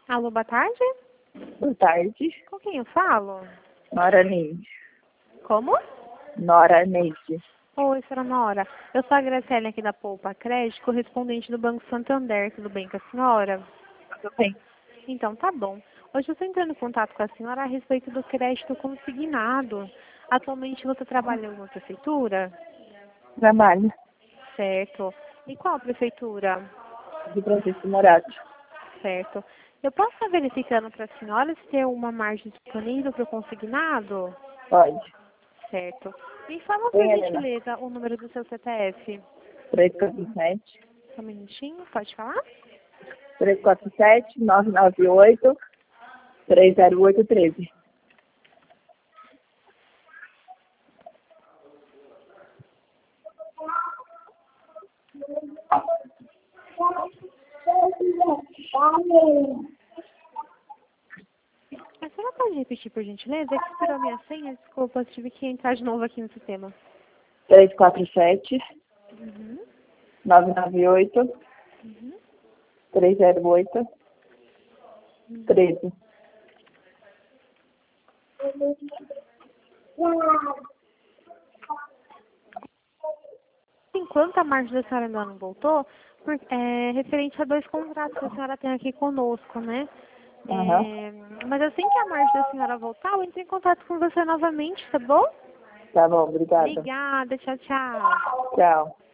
Alô, boa tarde? Boa tarde. Com quem eu falo? Nora Neide. Como? Nora Neide. Oi, senhora Nora. Eu sou a Graciela aqui da Poupa Crédito, correspondente do Banco Santander. Tudo bem com a senhora? Tudo bem? Então, tá bom. Hoje eu estou entrando em contato com a senhora a respeito do crédito consignado. Atualmente você trabalha em uma prefeitura? Trabalho Certo. E qual prefeitura? de Francisco Morato. Certo. Eu posso estar verificando para a senhora se tem uma margem disponível para o consignado? Pode. Certo. Me fala, por Oi, Helena. gentileza, o número do seu CPF. 347 Só um minutinho, pode falar? 347 998 308 13. A senhora pode repetir, por gentileza? É que expirou a minha senha, desculpa, eu tive que entrar de novo aqui no sistema. 347 Uhum, 998 uhum, 308 uhum. 13. Enquanto a margem da senhora ainda não voltou, referente a 2 contratos que a senhora tem aqui conosco, né? Aham. Mas assim que a margem da senhora voltar, eu entro em contato com você novamente, tá bom? Tá bom, obrigada. Obrigada, tchau, tchau. Tchau.